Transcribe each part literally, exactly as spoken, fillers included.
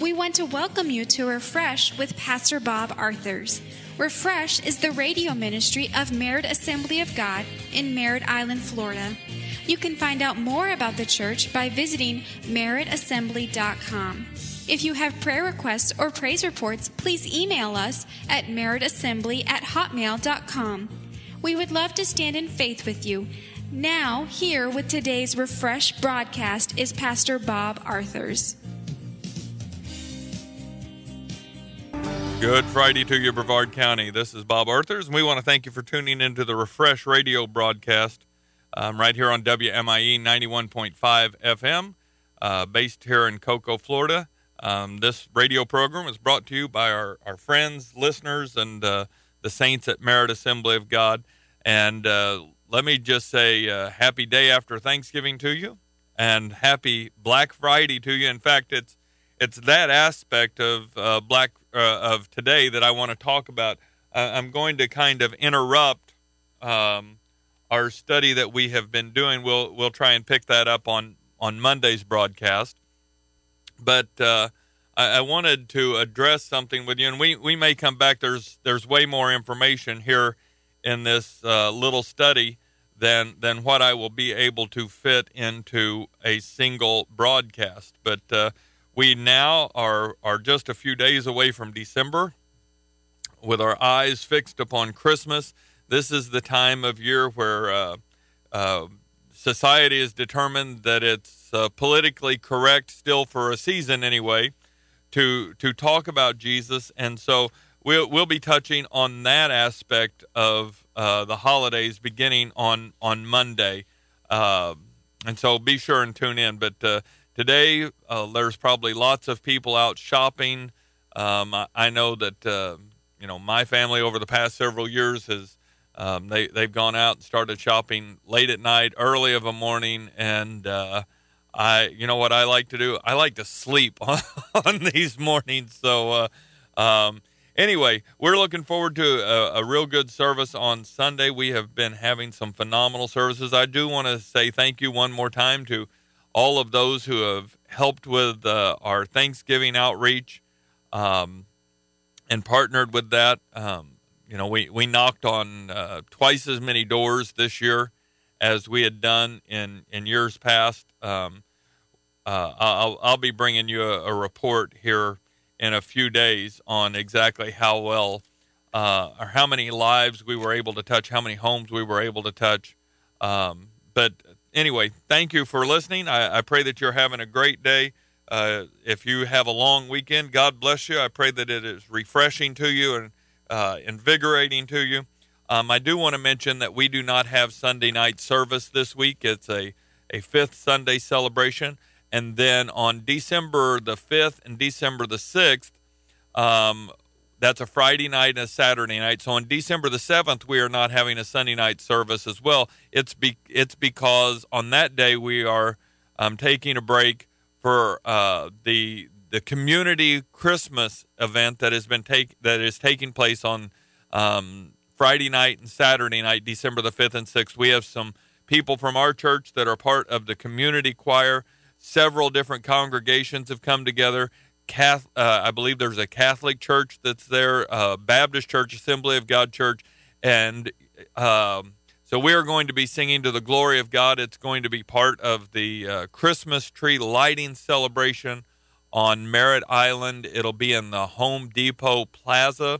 We want to welcome you to Refresh with Pastor Bob Arthurs. Refresh is the radio ministry of Merritt Assembly of God in Merritt Island, Florida. You can find out more about the church by visiting merritt assembly dot com. If you have prayer requests or praise reports, please email us at merritt assembly at hotmail dot com. We would love to stand in faith with you. Now, here with today's Refresh broadcast is Pastor Bob Arthurs. Good Friday to you, Brevard County. This is Bob Arthurs, and we want to thank you for tuning into the Refresh radio broadcast um, right here on W M I E ninety-one point five F M, uh, based here in Cocoa, Florida. Um, this radio program is brought to you by our, our friends, listeners, and uh, the saints at Merritt Assembly of God. And uh, let me just say uh, happy day after Thanksgiving to you, and happy Black Friday to you. In fact, it's it's that aspect of uh, Black uh, of today that I want to talk about. Uh, I'm going to kind of interrupt um, our study that we have been doing. We'll we'll try and pick that up on, on Monday's broadcast. But uh, I, I wanted to address something with you, and we, we may come back. There's there's way more information here in this uh, little study than than what I will be able to fit into a single broadcast. But uh, we now are are just a few days away from December, with our eyes fixed upon Christmas. This is the time of year where uh, uh, society is determined that it's uh, politically correct, still for a season anyway, to to talk about Jesus. And so we'll we'll be touching on that aspect of uh, the holidays beginning on on Monday. Uh, and so be sure and tune in. But uh, today uh, there's probably lots of people out shopping. Um, I, I know that uh, you know my family over the past several years has um, they they've gone out and started shopping late at night, early of a morning, and uh, I you know what I like to do? I like to sleep on, on these mornings. So uh, um, anyway, we're looking forward to a, a real good service on Sunday. We have been having some phenomenal services. I do want to say thank you one more time to all of those who have helped with uh, our Thanksgiving outreach um, and partnered with that. Um, you know, we, we knocked on uh, twice as many doors this year as we had done in, in years past. Um, uh, I'll, I'll be bringing you a, a report here in a few days on exactly how well uh, or how many lives we were able to touch, how many homes we were able to touch. Um, but anyway, thank you for listening. I, I pray that you're having a great day. Uh, if you have a long weekend, God bless you. I pray that it is refreshing to you and uh, invigorating to you. Um, I do want to mention that we do not have Sunday night service this week. It's a, a fifth Sunday celebration. And then on December the fifth and December the sixth, um, that's a Friday night and a Saturday night. So on December the seventh, we are not having a Sunday night service as well. It's be, it's because on that day we are um, taking a break for uh, the the community Christmas event that has been take that is taking place on um, Friday night and Saturday night, December the fifth and sixth. We have some people from our church that are part of the community choir. Several different congregations have come together. Catholic, uh, I believe there's a Catholic church that's there, uh, Baptist Church, Assembly of God Church, and um, so we are going to be singing to the glory of God. It's going to be part of the uh, Christmas tree lighting celebration on Merritt Island. It'll be in the Home Depot Plaza.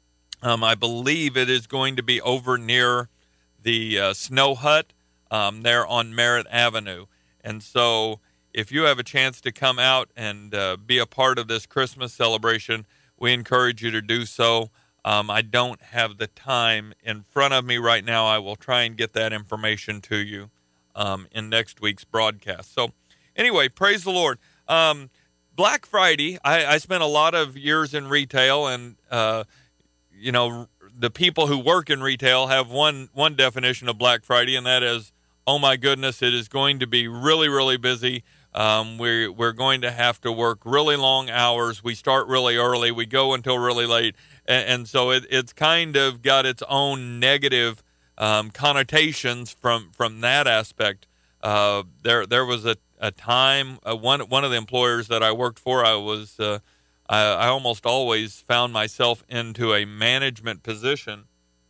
Um, I believe it is going to be over near the uh, Snow Hut um, there on Merritt Avenue. And so if you have a chance to come out and uh, be a part of this Christmas celebration, we encourage you to do so. Um, I don't have the time in front of me right now. I will try and get that information to you um, in next week's broadcast. So anyway, praise the Lord. Um, Black Friday, I, I spent a lot of years in retail, and, uh, you know, the people who work in retail have one, one definition of Black Friday, and that is, oh my goodness, it is going to be really, really busy. Um, we're, we're going to have to work really long hours. We start really early. We go until really late. And, and so it, it's kind of got its own negative um, connotations from, from that aspect. Uh, there there was a, a time. Uh, one one of the employers that I worked for, I was uh, I, I almost always found myself into a management position,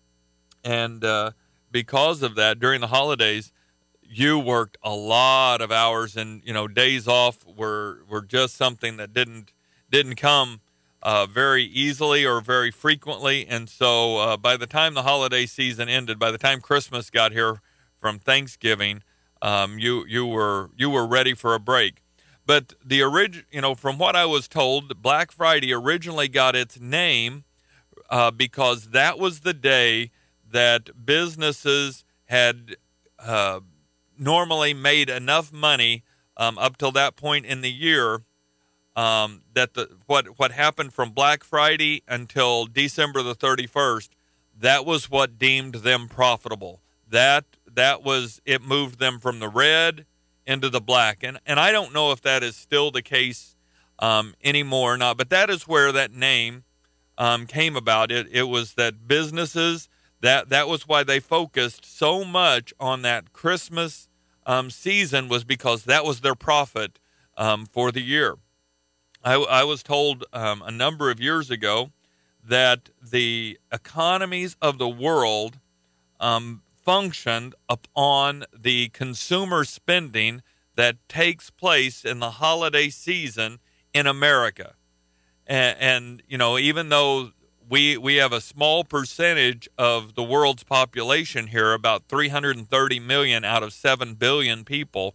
and uh, because of that, during the holidays, you worked a lot of hours, and you know days off were were just something that didn't didn't come uh, very easily or very frequently. And so uh, by the time the holiday season ended, by the time Christmas got here from Thanksgiving, um, you you were you were ready for a break. But the orig- you know, from what I was told, Black Friday originally got its name uh, because that was the day that businesses had uh, normally made enough money um, up till that point in the year um, that the what what happened from Black Friday until December the thirty-first, that was what deemed them profitable. That that was it moved them from the red into the black, and and I don't know if that is still the case um, anymore or not. But that is where that name um, came about. It it was that businesses that that was why they focused so much on that Christmas um, season, was because that was their profit um, for the year. I, I was told um, a number of years ago that the economies of the world um, functioned upon the consumer spending that takes place in the holiday season in America. And, and you know, even though we we have a small percentage of the world's population here, about three hundred thirty million out of seven billion people,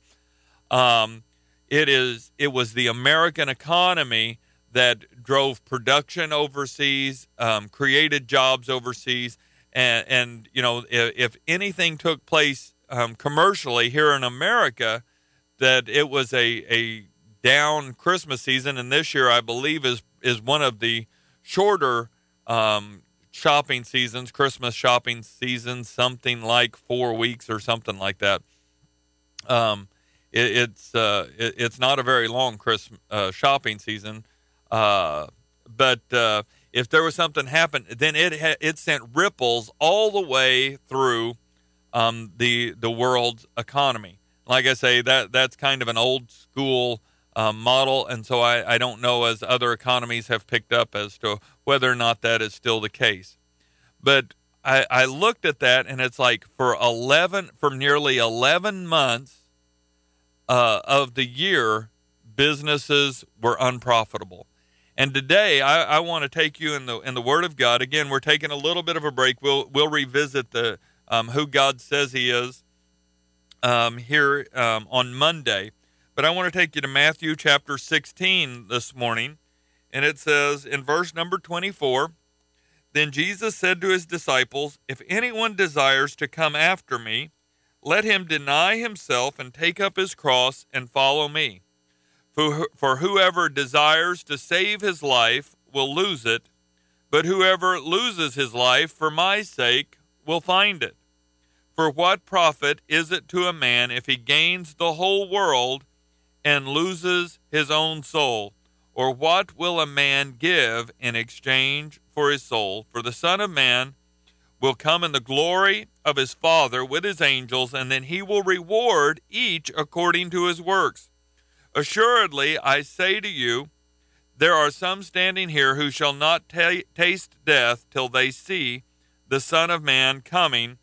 um, it is it was the American economy that drove production overseas, um, created jobs overseas, and, and you know if, if anything took place um, commercially here in America, that it was a, a down Christmas season, and this year I believe is is one of the shorter um, shopping seasons, Christmas shopping seasons, something like four weeks or something like that. Um, it, it's uh, it, it's not a very long Christmas uh, shopping season, uh, but uh, if there was something happened, then it ha- it sent ripples all the way through um, the the world's economy. Like I say, that that's kind of an old school um, model, and so I, I don't know as other economies have picked up as to whether or not that is still the case. But I, I looked at that, and it's like for eleven for nearly eleven months uh, of the year, businesses were unprofitable. And today, I, I want to take you in the in the Word of God. Again, we're taking a little bit of a break. We'll we'll revisit the um, who God says He is um, here um, on Monday. But I want to take you to Matthew chapter sixteen this morning, and it says in verse number twenty-four, "Then Jesus said to his disciples, 'If anyone desires to come after me, let him deny himself and take up his cross and follow me. For, for whoever desires to save his life will lose it, but whoever loses his life for my sake will find it. For what profit is it to a man if he gains the whole world and loses his own soul? Or what will a man give in exchange for his soul? For the Son of Man will come in the glory of his Father with his angels, and then he will reward each according to his works. Assuredly, I say to you, there are some standing here who shall not ta- taste death till they see the Son of Man coming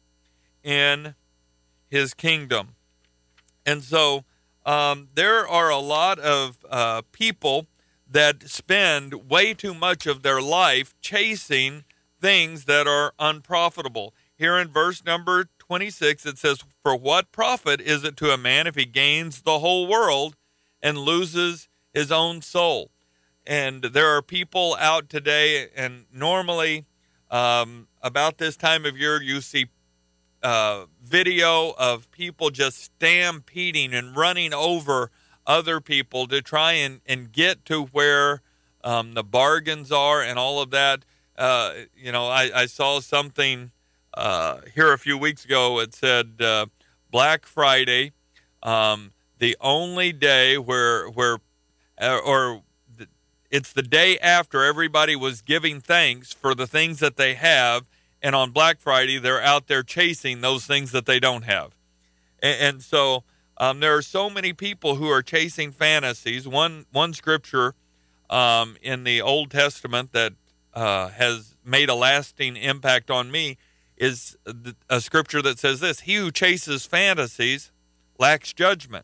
in his kingdom.'" And so um, there are a lot of uh, people that spend way too much of their life chasing things that are unprofitable. Here in verse number twenty-six, it says, "For what profit is it to a man if he gains the whole world and loses his own soul?" And there are people out today, and normally um, about this time of year, you see uh, video of people just stampeding and running over other people to try and, and get to where um, the bargains are and all of that. Uh, you know, I, I saw something uh, here a few weeks ago. It said uh, Black Friday, um, the only day where where uh, or the, it's the day after everybody was giving thanks for the things that they have, and on Black Friday they're out there chasing those things that they don't have. And, and so Um, there are so many people who are chasing fantasies. One one scripture um, in the Old Testament that uh, has made a lasting impact on me is a scripture that says this: "He who chases fantasies lacks judgment.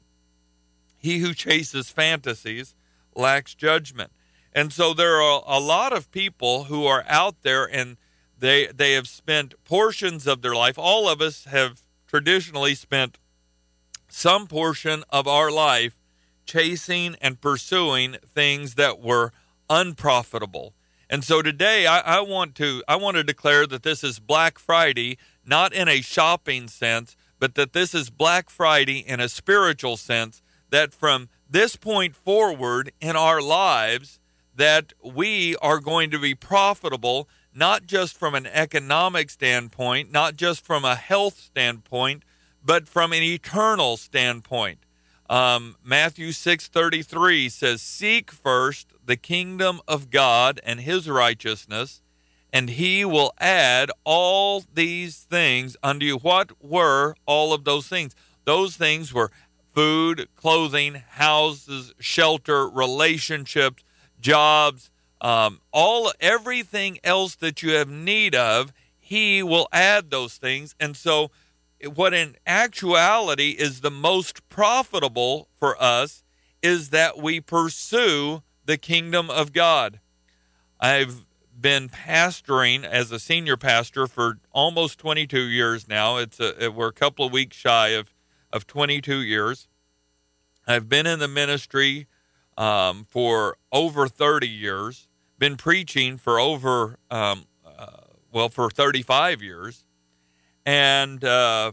He who chases fantasies lacks judgment." And so there are a lot of people who are out there, and they they have spent portions of their life. All of us have traditionally spent some portion of our life chasing and pursuing things that were unprofitable. And so today I, I want to I want to declare that this is Black Friday, not in a shopping sense, but that this is Black Friday in a spiritual sense, that from this point forward in our lives, that we are going to be profitable, not just from an economic standpoint, not just from a health standpoint, but from an eternal standpoint. Um, Matthew six thirty-three says, "Seek first the kingdom of God and his righteousness, and he will add all these things unto you." What were all of those things? Those things were food, clothing, houses, shelter, relationships, jobs, um, all everything else that you have need of. He will add those things. And so what in actuality is the most profitable for us is that we pursue the kingdom of God. I've been pastoring as a senior pastor for almost twenty-two years now. It's a, we're a couple of weeks shy of, of twenty-two years. I've been in the ministry um, for over thirty years, been preaching for over, um, uh, well, for thirty-five years. And, uh,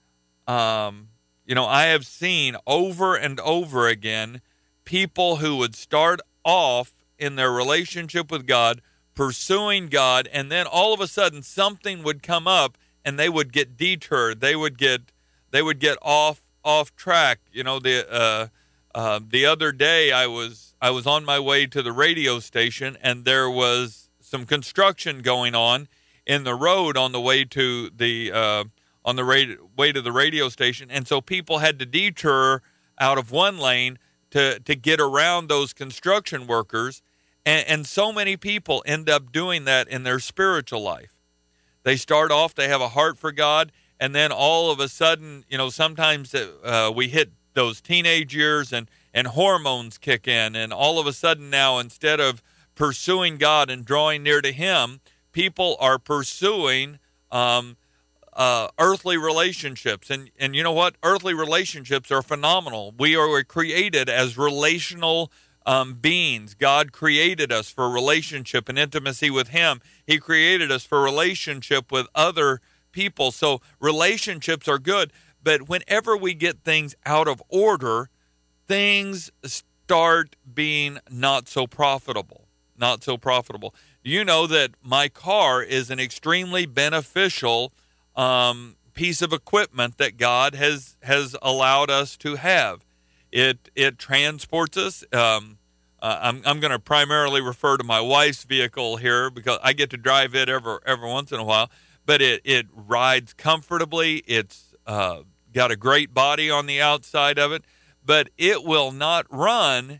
um, you know, I have seen over and over again people who would start off in their relationship with God, pursuing God, and then all of a sudden something would come up and they would get deterred. They would get, they would get off, off track. You know, the, uh, uh, the other day I was, I was on my way to the radio station, and there was some construction going on in the road on the way to the uh, on the ra- way to the radio station, and so people had to detour out of one lane to to get around those construction workers, and, and so many people end up doing that in their spiritual life. They start off, they have a heart for God, and then all of a sudden, you know, sometimes uh, we hit those teenage years, and and hormones kick in, and all of a sudden now, instead of pursuing God and drawing near to Him, people are pursuing um, uh, earthly relationships. And, and you know what? Earthly relationships are phenomenal. We are created as relational um, beings. God created us for relationship and intimacy with Him. He created us for relationship with other people. So relationships are good. But whenever we get things out of order, things start being not so profitable. Not so profitable. You know that my car is an extremely beneficial um, piece of equipment that God has has allowed us to have. It it transports us. Um, uh, I'm I'm going to primarily refer to my wife's vehicle here because I get to drive it every every once in a while. But it it rides comfortably. It's uh, got a great body on the outside of it, but it will not run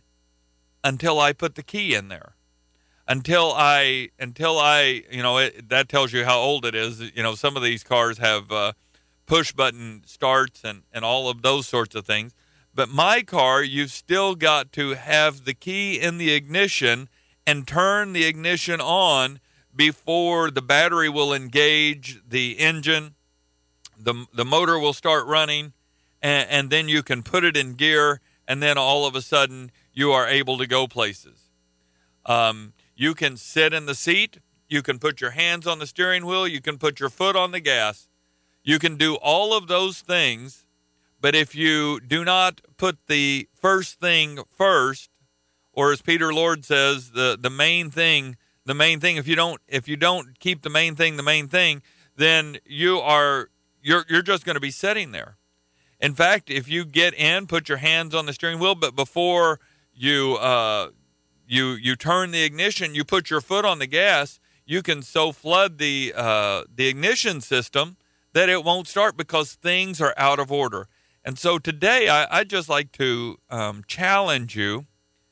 until I put the key in there. Until I, until I, you know, it, that tells you how old it is. You know, some of these cars have uh, push button starts and, and all of those sorts of things. But my car, you've still got to have the key in the ignition and turn the ignition on before the battery will engage the engine. The, the motor will start running, and, and then you can put it in gear, and then all of a sudden you are able to go places. Um, You can sit in the seat. You can put your hands on the steering wheel. You can put your foot on the gas. You can do all of those things. But if you do not put the first thing first, or as Peter Lord says, the, the main thing, the main thing, if you don't, if you don't keep the main thing, the main thing, then you are, you're, you're just going to be sitting there. In fact, if you get in, put your hands on the steering wheel, but before you, uh, You you turn the ignition, you put your foot on the gas, you can so flood the uh, the ignition system that it won't start because things are out of order. And so today, I, I'd just like to um, challenge you.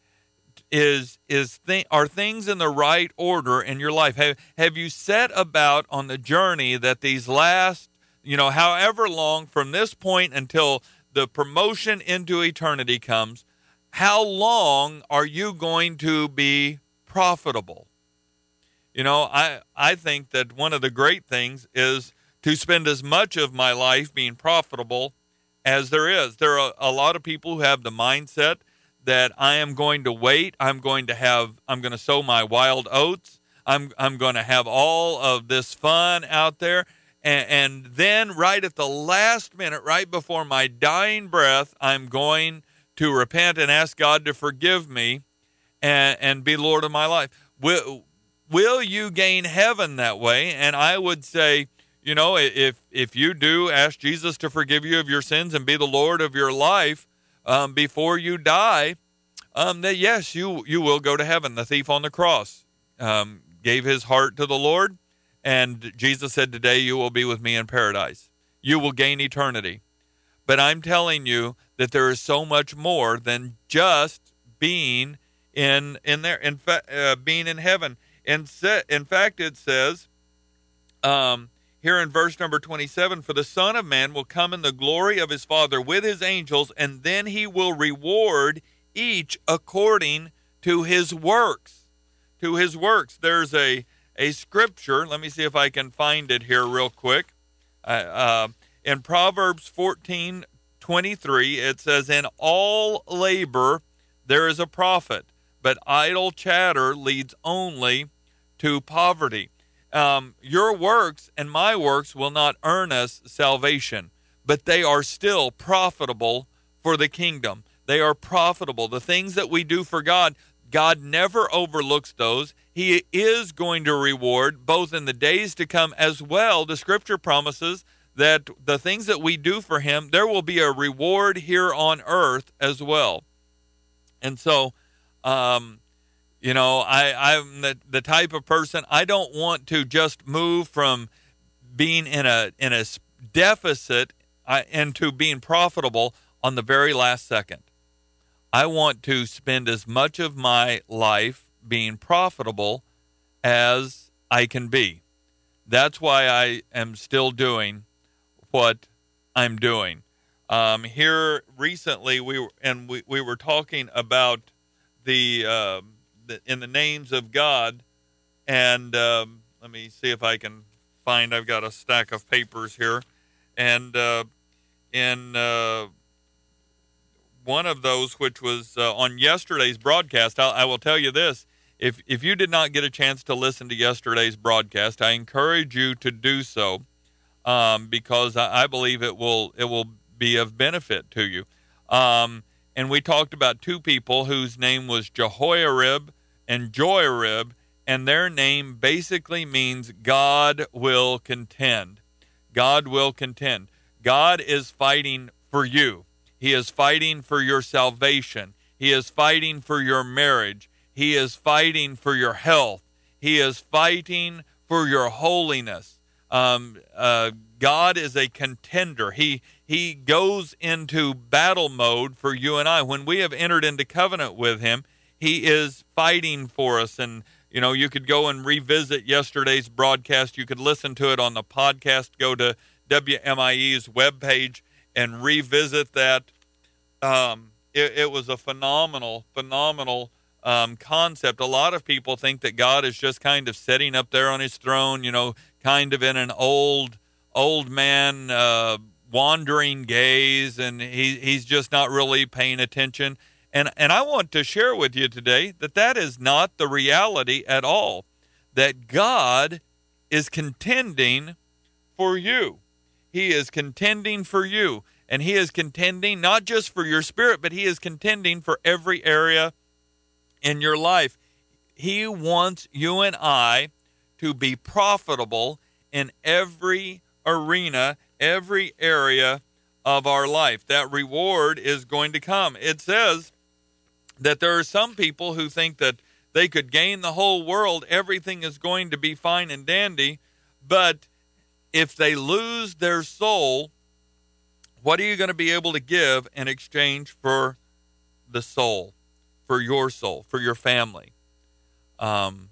Is is th- are things in the right order in your life? Have have you set about on the journey that these last, you know, however long from this point until the promotion into eternity comes, how long are you going to be profitable? You know, I I think that one of the great things is to spend as much of my life being profitable as there is. There are a lot of people who have the mindset that I am going to wait. I'm going to have, I'm going to sow my wild oats. I'm, I'm going to have all of this fun out there. And, and then right at the last minute, right before my dying breath, I'm going to repent and ask God to forgive me and, and be Lord of my life. Will, will you gain heaven that way? And I would say, you know, if, if you do ask Jesus to forgive you of your sins and be the Lord of your life, Um, before you die, um, that yes, you you will go to heaven. The thief on the cross um, gave his heart to the Lord, and Jesus said, today you will be with me in paradise. You will gain eternity. But I'm telling you that there is so much more than just being in in there, in fa- uh, being in heaven. In, se- in fact, it says, um, here in verse number twenty-seven, for the Son of Man will come in the glory of his Father with his angels, and then he will reward each according to his works. To his works. There's a, a scripture. Let me see if I can find it here real quick. Uh, uh, in Proverbs fourteen twenty-three, it says, in all labor there is a profit, but idle chatter leads only to poverty. Um, your works and my works will not earn us salvation, but they are still profitable for the kingdom. They are profitable. The things that we do for God, God never overlooks those. He is going to reward both in the days to come as well. The scripture promises that the things that we do for him, there will be a reward here on earth as well. And so, um, You know, I, I'm the, the type of person, I don't want to just move from being in a in a deficit uh, into being profitable on the very last second. I want to spend as much of my life being profitable as I can be. That's why I am still doing what I'm doing. Um, here recently, we were, and we, we were talking about the, uh, the in the names of God, and um, let me see if I can find. I've got a stack of papers here, and uh, in uh, one of those, which was uh, on yesterday's broadcast, I, I will tell you this: if if you did not get a chance to listen to yesterday's broadcast, I encourage you to do so. Um, because I, I believe it will it will be of benefit to you. Um, and we talked about two people whose name was Jehoiarib and Joiarib, and their name basically means God will contend. God will contend. God is fighting for you. He is fighting for your salvation. He is fighting for your marriage. He is fighting for your health. He is fighting for your holiness. Um, uh, God is a contender. He he goes into battle mode for you and I. When we have entered into covenant with him, he is fighting for us. And, you know, you could go and revisit yesterday's broadcast. You could listen to it on the podcast. Go to W M I E's webpage and revisit that. Um, it, it was a phenomenal, phenomenal um, concept. A lot of people think that God is just kind of sitting up there on his throne, you know, kind of in an old, old man uh, wandering gaze, and he, he's just not really paying attention. And and I want to share with you today that that is not the reality at all, that God is contending for you. He is contending for you. And he is contending not just for your spirit, but he is contending for every area in your life. He wants you and I to be profitable in every arena, every area of our life. That reward is going to come. It says that there are some people who think that they could gain the whole world, everything is going to be fine and dandy, but if they lose their soul, What are you going to be able to give in exchange for the soul, for your soul, for your family? Um,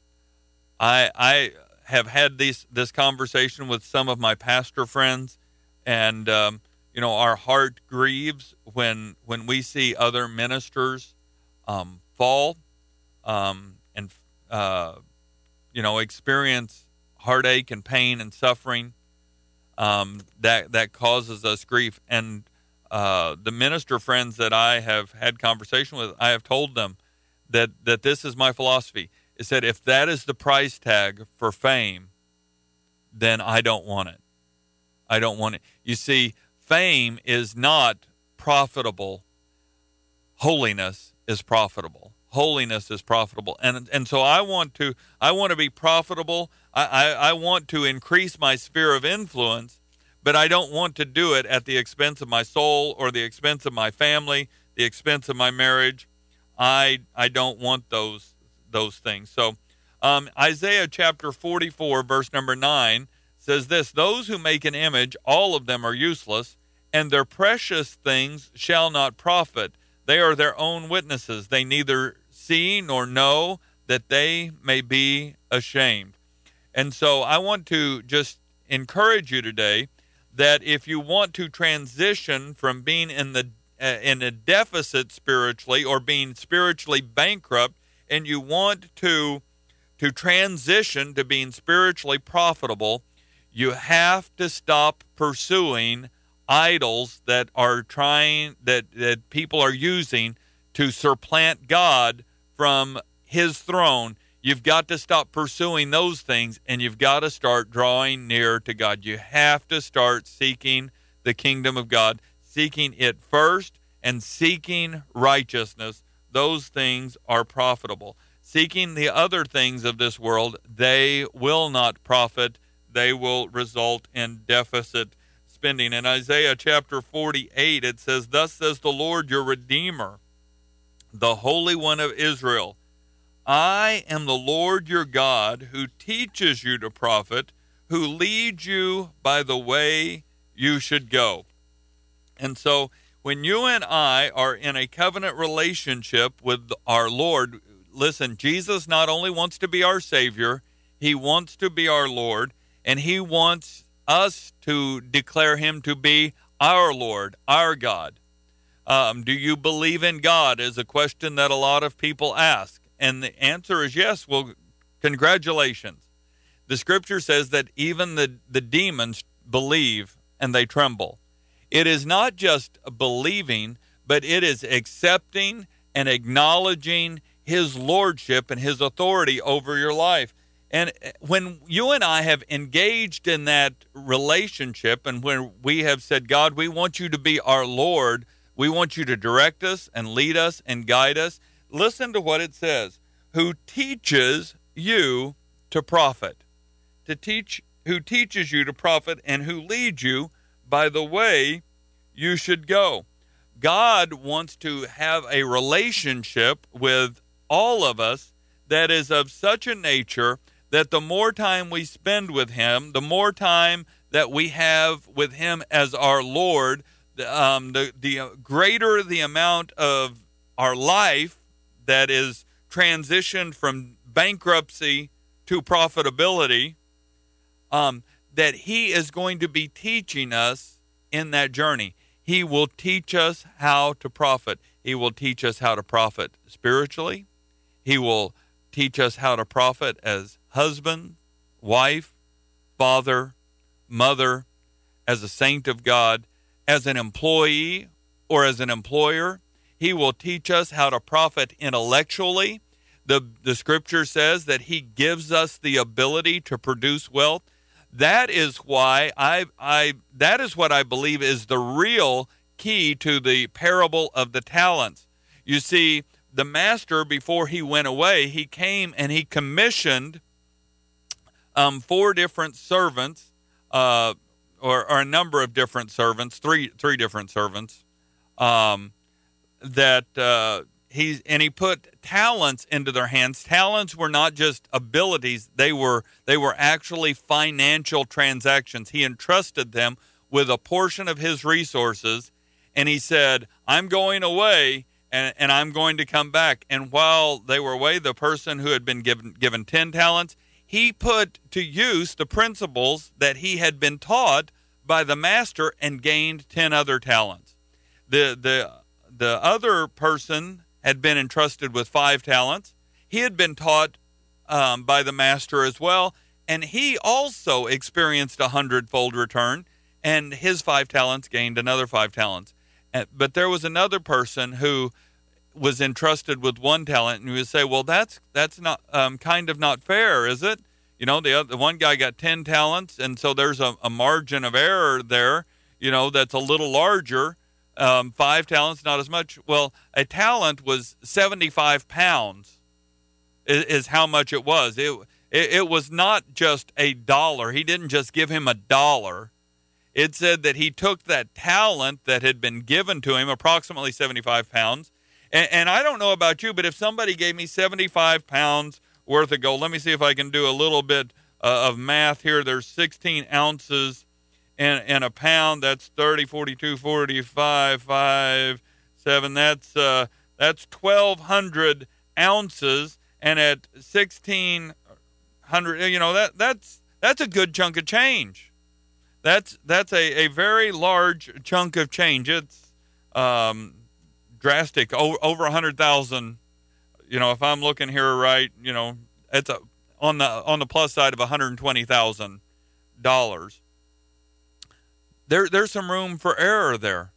I I have had this this conversation with some of my pastor friends, and um, you know, our heart grieves when when we see other ministers um, fall um, and uh, you know, experience heartache and pain and suffering. Um, that that causes us grief. And uh, the minister friends that I have had conversation with, I have told them that that this is my philosophy: is that if that is the price tag for fame, then I don't want it. I don't want it. You see, fame is not profitable. Holiness is profitable. Holiness is profitable. And and so I want to I want to be profitable. I, I, I want to increase my sphere of influence, but I don't want to do it at the expense of my soul or the expense of my family, the expense of my marriage. I I don't want those those things. So um, Isaiah chapter forty-four, verse number nine says this: those who make an image, all of them are useless, and their precious things shall not profit. They are their own witnesses. They neither see nor know, that they may be ashamed. And so I want to just encourage you today that if you want to transition from being in the uh, in a deficit spiritually, or being spiritually bankrupt, and you want to to transition to being spiritually profitable, you have to stop pursuing idols that are trying that that people are using to supplant God from his throne. You've got to stop pursuing those things, and you've got to start drawing near to God. You have to start seeking the kingdom of God, seeking it first, and seeking righteousness. Those things are profitable. Seeking the other things of this world, they will not profit. They will result in deficit spending. In Isaiah chapter forty-eight, it says, thus says the Lord your Redeemer, the Holy One of Israel, I am the Lord your God, who teaches you to profit, who leads you by the way you should go. And so when you and I are in a covenant relationship with our Lord, listen, Jesus not only wants to be our Savior, he wants to be our Lord, and he wants us to declare him to be our Lord, our God. Um, do you believe in God is a question that a lot of people ask. And the answer is yes. Well, congratulations. The scripture says that even the, the demons believe and they tremble. It is not just believing, but it is accepting and acknowledging his lordship and his authority over your life. And when you and I have engaged in that relationship, and when we have said, God, we want you to be our Lord, we want you to direct us and lead us and guide us, listen to what it says: who teaches you to profit. To teach, who teaches you to profit, and who leads you by the way you should go. God wants to have a relationship with all of us that is of such a nature that the more time we spend with him, the more time that we have with him as our Lord, um, the, the greater the amount of our life that is transitioned from bankruptcy to profitability, um, that he is going to be teaching us in that journey. He will teach us how to profit. He will teach us how to profit spiritually. He will teach us how to profit as husband, wife, father, mother, as a saint of God, as an employee or as an employer. He will teach us how to profit intellectually. The, the scripture says that he gives us the ability to produce wealth. That is why I, I, that is what I believe is the real key to the parable of the talents. You see, the master, before he went away, he came and he commissioned um, four different servants, uh, or, or a number of different servants, three, three different servants, um, that uh, he and he put talents into their hands. Talents were not just abilities; they were they were actually financial transactions. He entrusted them with a portion of his resources, and he said, I'm going away, and, and I'm going to come back. And while they were away, the person who had been given, given ten talents, he put to use the principles that he had been taught by the master and gained ten other talents. The, the, the other person had been entrusted with five talents. He had been taught um, by the master as well, and he also experienced a hundredfold return, and his five talents gained another five talents. And, but there was another person who was entrusted with one talent, and you would say, well, that's that's not um, kind of not fair, is it? You know, the other, the one guy got ten talents, and so there's a, a margin of error there, you know, that's a little larger. Um, five talents, not as much. Well, a talent was seventy-five pounds is, is how much it was. It, it it was not just a dollar. He didn't just give him a dollar. It said that he took that talent that had been given to him, approximately seventy-five pounds. And, and I don't know about you, but if somebody gave me seventy-five pounds worth of gold, let me see if I can do a little bit uh, of math here. There's sixteen ounces in, in a pound. That's thirty, forty-two, forty-five, five, seven. That's, uh, that's twelve hundred ounces. And at sixteen hundred, you know, that that's that's a good chunk of change. That's that's a, a very large chunk of change. It's um, drastic, o- over one hundred thousand. You know, if I'm looking here right, you know, it's a, on the on the plus side of one hundred twenty thousand dollars. There there's some room for error there.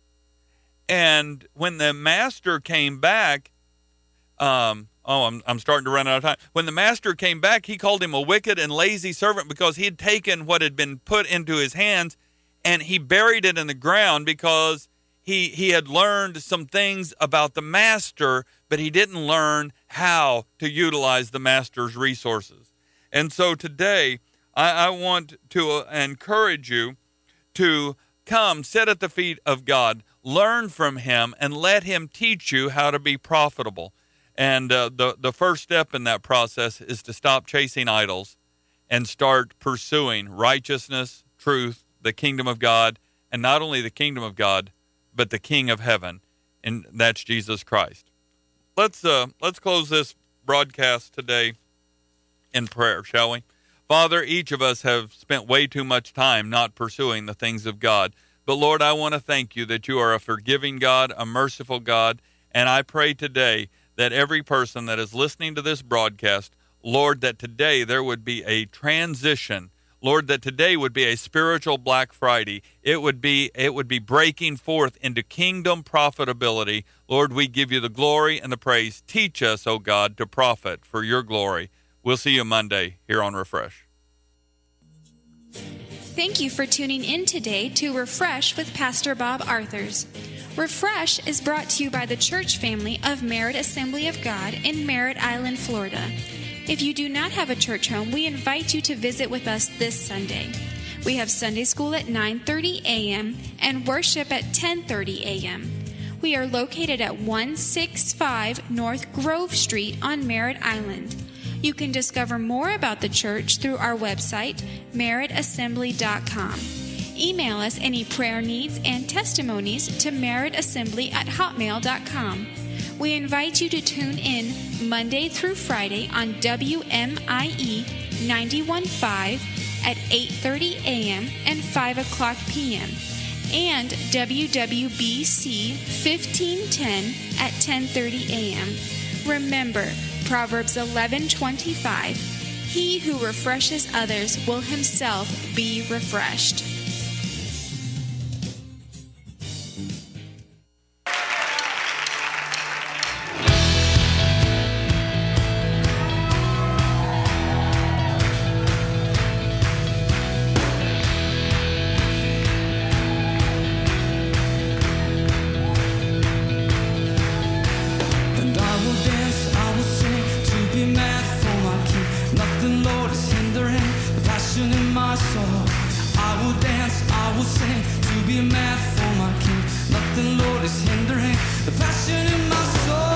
And when the master came back, um, oh, I'm I'm starting to run out of time. When the master came back, he called him a wicked and lazy servant because he had taken what had been put into his hands and he buried it in the ground because he he had learned some things about the master, but he didn't learn how to utilize the master's resources. And so today, I, I want to uh, encourage you to come, sit at the feet of God, learn from him, and let him teach you how to be profitable. And uh, the, the first step in that process is to stop chasing idols and start pursuing righteousness, truth, the kingdom of God, and not only the kingdom of God, but the King of heaven, and that's Jesus Christ. Let's uh, let's close this broadcast today in prayer, shall we? Father, each of us have spent way too much time not pursuing the things of God. But Lord, I want to thank you that you are a forgiving God, a merciful God, and I pray today that every person that is listening to this broadcast, Lord, that today there would be a transition. Lord, that today would be a spiritual Black Friday. It would be it would be breaking forth into kingdom profitability. Lord, we give you the glory and the praise. Teach us, oh God, to profit for your glory. We'll see you Monday here on Refresh. Thank you for tuning in today to Refresh with Pastor Bob Arthurs. Refresh is brought to you by the church family of Merritt Assembly of God in Merritt Island, Florida. If you do not have a church home, we invite you to visit with us this Sunday. We have Sunday school at nine thirty a.m. and worship at ten thirty a.m. We are located at one sixty-five North Grove Street on Merritt Island. You can discover more about the church through our website, merritt assembly dot com. Email us any prayer needs and testimonies to merrittassembly at hotmail dot com. We invite you to tune in Monday through Friday on W M I E ninety-one point five at eight thirty a.m. and five o'clock p.m. and W W B C fifteen ten at ten thirty a.m. Remember, Proverbs eleven twenty-five, he who refreshes others will himself be refreshed. Be mad for my king. Nothing, Lord, is hindering the passion in my soul.